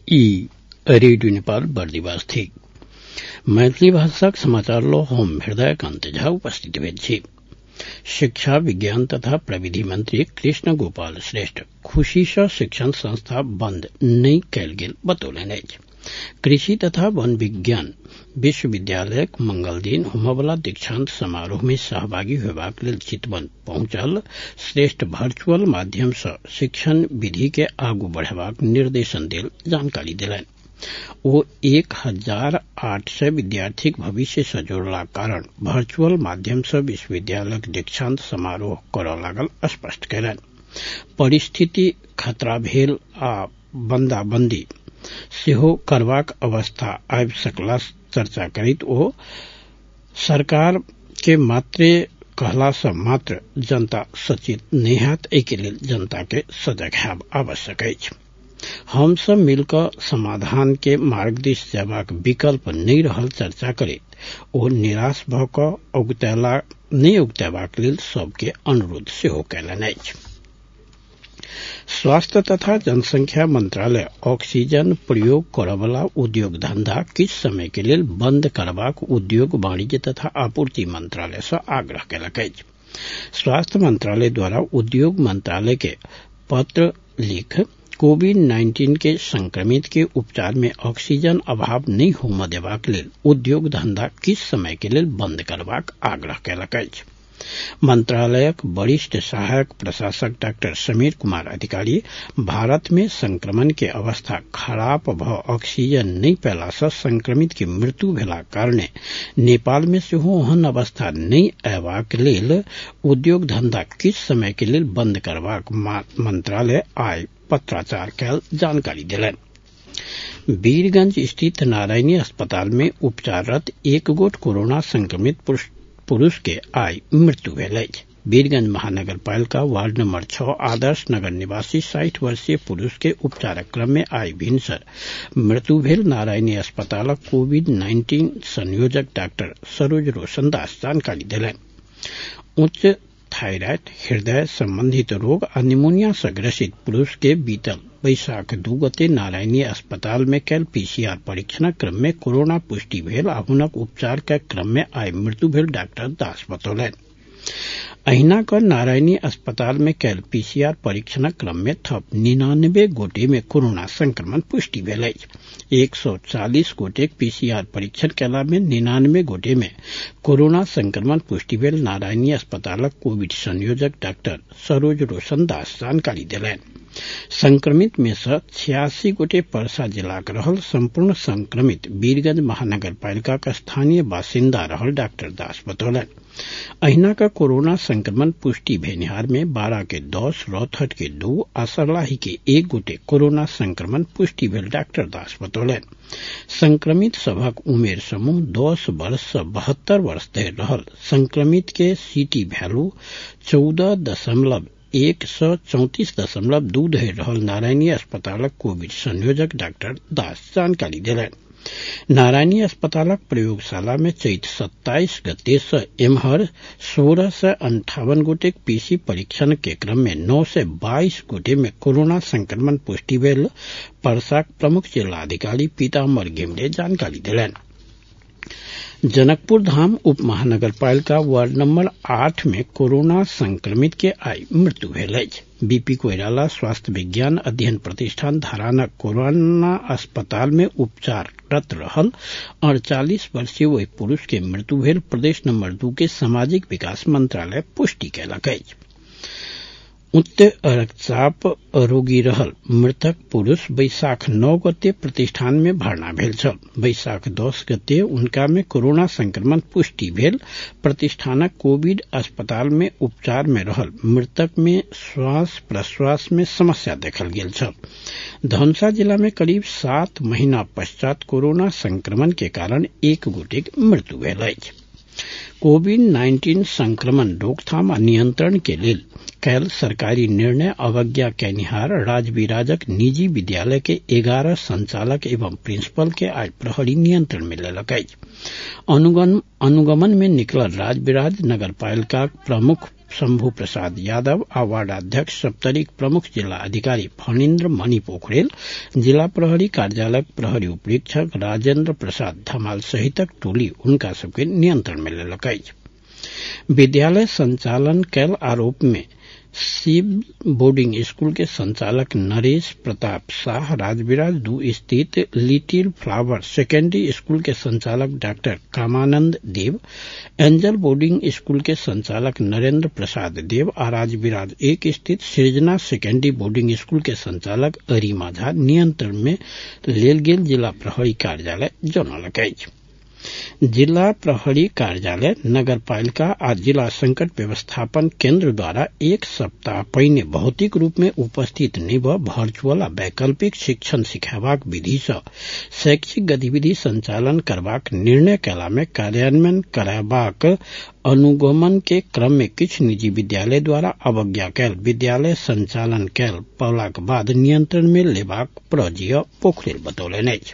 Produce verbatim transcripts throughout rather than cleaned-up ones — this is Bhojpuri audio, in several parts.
ई रेडियो नेपाल बर्दिवास थी मैथिली भाषाक समाचार लो हम हृदय कांत झा उपस्थित भेल छी। शिक्षा विज्ञान तथा प्रविधि मंत्री कृष्ण गोपाल श्रेष्ठ खुशी सँ शिक्षण संस्था बंद नहीं कयल गेल बतौलनि अछि। कृषि तथा वन विज्ञान विश्वविद्यालय मंगल दिन होमवला दीक्षांत समारोह में सहभागी होबाक लेल चितवन पहुंचल श्रेष्ठ वर्चुअल माध्यम सँ शिक्षण विधि के आगू बढ़ेबाक निर्देशन देल जानकारी देलनि। ओ एक हजार आठ सय विद्यार्थीक भविष्य सँ जोड़ला कारण वर्चुअल माध्यम सँ विश्वविद्यालय दीक्षांत समारोह करऽ लागल स्पष्ट कयलनि। परिस्थिति खतरा भेल आ बंदाबंदी सेहो करबाक अवस्था आबि सकला चर्चा करैत ओ सरकार के मात्रे कहला सँ मात्र जनता सचेत नहि हैत, एहि के लेल जनता के सजग हेब आवश्यक अछि। हम सब मिलकर समाधान के मार्ग दिस जयबाक विकल्प नहीं रहल चर्चा करैत ओ निराश भ क उगतैला नहीं उगतैबाक लेल सबके अनुरोध सेहो कयलनि अछि। स्वास्थ्य तथा जनसंख्या मंत्रालय ऑक्सीजन प्रयोग करवला उद्योग धंधा किछ समय के लेल बंद करबाक उद्योग वाणिज्य तथा आपूर्ति मंत्रालय सँ आग्रह कयलक अछि। स्वास्थ्य मंत्रालय द्वारा उद्योग मंत्रालय के पत्र लिख कोविड नाइन्टीन के संक्रमित के उपचार में ऑक्सीजन अभाव नहीं होम देबाक लेल उद्योग धंधा किछ समय के लेल बंद करबाक आग्रह कयलक अछि। मंत्रालयक वरिष्ठ सहायक प्रशासक डॉक्टर समीर कुमार अधिकारी भारत में संक्रमण के अवस्था खराब भ ऑक्सीजन नहीं पैला सँ संक्रमित के मृत्यु भेला कारणे नेपाल में सेहो ओहन अवस्था नहीं अयबाक लेल उद्योग धंधा किछ समय के लेल बंद करबाक मंत्रालय आइ पत्राचार कयल जानकारी देलनि। वीरगंज स्थित नारायणी अस्पताल में उपचाररत एक गोट कोरोना संक्रमित पुरुष के आई मृत्यु भेल अछि। वीरगंज महानगर पालिका वार्ड नंबर छह आदर्श नगर निवासी साठि वर्षीय पुरुष के उपचारक क्रम में आई भिनसर मृत्यु भेल। नारायणी अस्पतालक कोविड नाइन्टीन संयोजक डॉक्टर सरोज रोशन दास जानकारी देलनि। उच्च थायराइड हृदय संबंधित रोग आ निमोनिया से ग्रसित पुरुष के बीतल बैसाख दू गते नारायणी अस्पताल में कैल पीसीआर परीक्षण क्रम में कोरोना पुष्टि भेल आ हुनक उपचार के क्रम में आई मृत्यु भेल डॉक्टर दास बतौलनि। अहिना क नारायणी अस्पताल में कैल पीसीआर परीक्षण क्रम में थप निन्यानबे गोटे में कोरोना संक्रमण पुष्टि भेल अछि। एक सौ चालीस गोटे पीसीआर परीक्षण कैला में निन्यानबे गोटे में कोरोना संक्रमण पुष्टि भेल। नारायणी अस्पतालक कोविड संयोजक डॉक्टर सरोज रोशन दास जानकारी देलनि। संक्रमित में से छियासी गोटे परसा जिलाक रहल। संपूर्ण संक्रमित वीरगंज महानगर पालिका का स्थानीय बासिंदा रहल डॉक्टर दास बतौलनि। अहिना का कोरोना संक्रमण पुष्टि भेनिहार में बारह के दस रौतहट के दो आ सरलाही के एक गोटे कोरोना संक्रमण पुष्टि भेल डॉक्टर दास बतौलनि। संक्रमित सभक उमेर समूह दस वर्ष से बहत्तर वर्ष धरि रहल। संक्रमित के सीटी वैल्यू चौदह दशमलव एक सौ चौतीस दशमलव दू धरि रहल। नारायणी अस्पतालक कोविड संयोजक डॉक्टर दास जानकारी देलनि। नारायणी अस्पतालक प्रयोगशाला में चैत सत्ताईस गते से एम्हर सोलह सय अंठावन गोटे पीसी परीक्षण के क्रम में नौ सय बाईस गोटे में कोरोना संक्रमण पुष्टि भेल। परसाक प्रमुख जिलाधिकारी पीताम्बर घिमिरे जानकारी देलनि। जनकपुर धाम उप महानगर पालिका वार्ड नंबर आठ में कोरोना संक्रमित के आई मृत्यु भेल अछि। बीपी कोइराला स्वास्थ्य विज्ञान अध्ययन प्रतिष्ठान धरानक कोरोना अस्पताल में उपचाररत रहल अड़तालीस वर्षीय वही पुरुष के मृत्यु भेल। प्रदेश नंबर दू के सामाजिक विकास मंत्रालय पुष्टि कयलक अछि। उच्च रक्तचाप रोगी रहल मृतक पुरुष बैसाख नौ गते प्रतिष्ठान में भर्ना भेल छल। बैसाख दस गते उनका में कोरोना संक्रमण पुष्टि भेल। प्रतिष्ठानक कोविड अस्पताल में उपचार में रहल मृतक में श्वास प्रश्वास में समस्या देखल गेल छल। धनुषा जिला में करीब सात महीना पश्चात कोरोना संक्रमण के कारण एक गोटे मृत्यु भेल अछि। कोविड नाइन्टीन संक्रमण रोकथाम आ नियंत्रण के लेल कैल सरकारी निर्णय अवज्ञा कैनिहार राजविराजक निजी विद्यालय के ग्यारह संचालक एवं प्रिंसिपल के आज प्रहरी नियंत्रण में लेलक अछि। अनुगमन अनुगमन में निकलल राजविराज नगर पालिका प्रमुख शंभु प्रसाद यादव आ वार्डाध्यक्ष सप्तरीक प्रमुख जिला अधिकारी फणीन्द्र मणि पोखरेल, जिला प्रहरी कार्यालय प्रहरी उपरीक्षक राजेंद्र प्रसाद धमाल सहितक टोली उनका सबके नियंत्रण में लेलक अछि। विद्यालय संचालन कैल आरोप में शिव बोर्डिंग स्कूल के संचालक नरेश प्रताप शाह, राजविराज दू स्थित लिटिल फ्लावर सेकेंडरी स्कूल के संचालक doctor Kamanand Dev, angel boarding school के संचालक नरेंद्र प्रसाद देव आ राजविराज एक स्थित सृजना सेकेंडरी बोर्डिंग स्कूल के संचालक अरिमा झा नियंत्रण में लेल गेल जिला प्रहरी कार्यालय जनौलक अछि। जिला प्रहरी कार्यालय, नगरपालिका आ जिला संकट व्यवस्थापन केंद्र द्वारा एक सप्ताह पहिने भौतिक रूप में उपस्थित नहि भ वर्चुअल आ वैकल्पिक शिक्षण सिखेबाक विधि सँ शैक्षिक गतिविधि संचालन करबाक निर्णय कयला में कार्यान्वयन करबाक अनुगमन के क्रम में किछु निजी विद्यालय द्वारा अवज्ञा कैल विद्यालय संचालन कैल पौलाक बाद नियंत्रण में लेबाक प्रजीय पोखरेल बतौलनि अछि।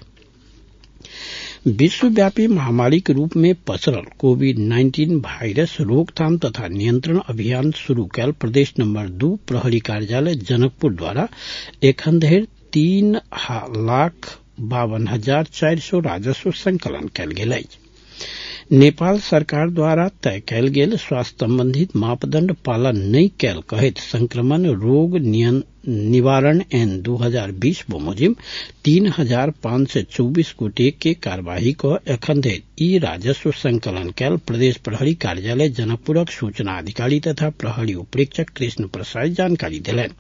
विश्वव्यापी महामारी के रूप में पसरल कोविड नाइन्टीन वायरस रोकथाम तथा नियंत्रण अभियान शुरू कैल प्रदेश नंबर दू प्रहरी कार्यालय जनकपुर द्वारा एखन धरि तीन लाख बावन हजार चारि सौ राजस्व संकलन कैल गेल अछि। नेपाल सरकार द्वारा तय कैल गेल स्वास्थ्य संबंधित मापदंड पालन नहीं कैल कहैत संक्रमण रोग निवारण एन दू हजार बीस बमोजिम तीन हजार पांच सौ चौबीस गोटे के कार्यवाही क एखन धरि ई राजस्व संकलन कैल प्रदेश प्रहरी कार्यालय जनकपुरक सूचना अधिकारी तथा प्रहरी उपरीक्षक कृष्ण प्रसाद जानकारी देलनि।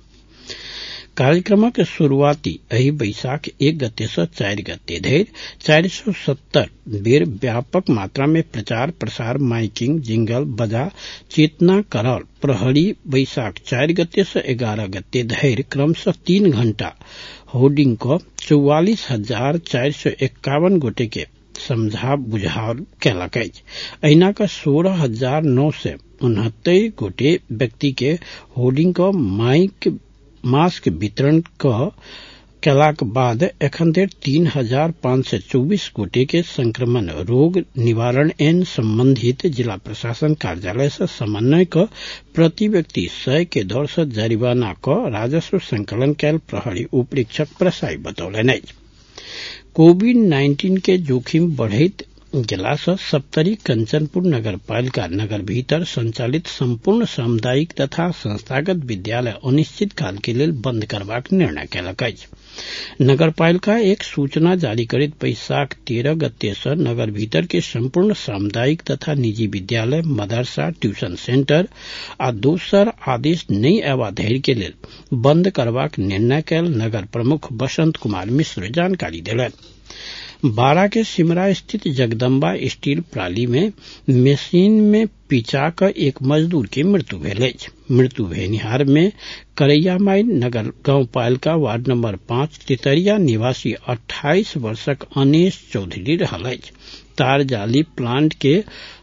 कार्यक्रमक शुरुआती एहि बैसाख एक गते से चार गते धरि चार सौ सत्तर बेर व्यापक मात्रा में प्रचार प्रसार माइकिंग जिंगल बजा चेतना करल प्रहरी बैसाख चार गते से ग्यारह गते धरि क्रमशः तीन घंटा होर्डिंग क चौवालीस हजार चार सौ इक्यावन गोटे के समझा बुझाव कैलक अछि। अहिना क सोलह हजार नौ सौ उनहत्तर गोटे व्यक्ति के होर्डिंग क माइक मास्क वितरण क कैलाक बाद एखन धरि तीन हजार पांच सौ चौबीस गोटे के संक्रमण रोग निवारण एन संबंधित जिला प्रशासन कार्यालय से समन्वय क प्रति व्यक्ति सय के दर से जरिमाना क राजस्व संकलन कैल प्रहरी उपरीक्षक प्रसाई बतौलनि अछि। कोविड नाइन्टीन के जोखिम बढ़ैत गेला सँ सप्तरी कंचनपुर नगर पालिका नगर भीतर संचालित संपूर्ण सामुदायिक तथा संस्थागत विद्यालय अनिश्चित काल के लेल बंद करबाक निर्णय कयलक अछि। नगर पालिका एक सूचना जारी करैत बैसाख तेरह गते से नगर भीतर के संपूर्ण सामुदायिक तथा निजी विद्यालय, मदरसा, ट्यूशन सेंटर आ दोसर आदेश नहीं अयबा धरि के लेल बंद करबाक निर्णय कयल नगर प्रमुख बसंत कुमार मिश्र जानकारी देलनि। बारा के सिमरा स्थित जगदम्बा स्टील प्राली में मशीन में पिचा क एक मजदूर की मृत्यु भेल अछि। मृत्यु भेनिहार में करैयामाई नगर गांव पालिका वार्ड नंबर पांच तितरिया निवासी अट्ठाईस वर्षक अनेश चौधरी रहल अछि। तार जाली प्लांट के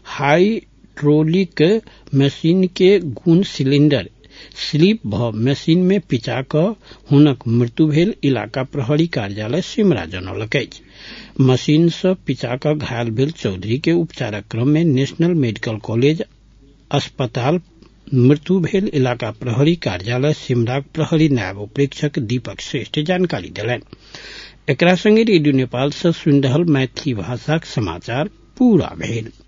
हाइड्रोलिक मशीन के गुण सिलेंडर स्लिप भ मशीन में पिचा क हुनक मृत्यु भेल इलाका प्रहरी कार्यालय सिमरा जनौलक अछि। मशीन से पिचा क घायल भेल चौधरी के उपचारक क्रम में नेशनल मेडिकल कॉलेज अस्पताल मृत्यु भेल इलाका प्रहरी कार्यालय सिमराक प्रहरी नायब उपरीक्षक दीपक श्रेष्ठ जानकारी देलनि। एकरा संगे रेडियो नेपाल से सुनि रहल मैथिली भाषाक समाचार पूरा भेल।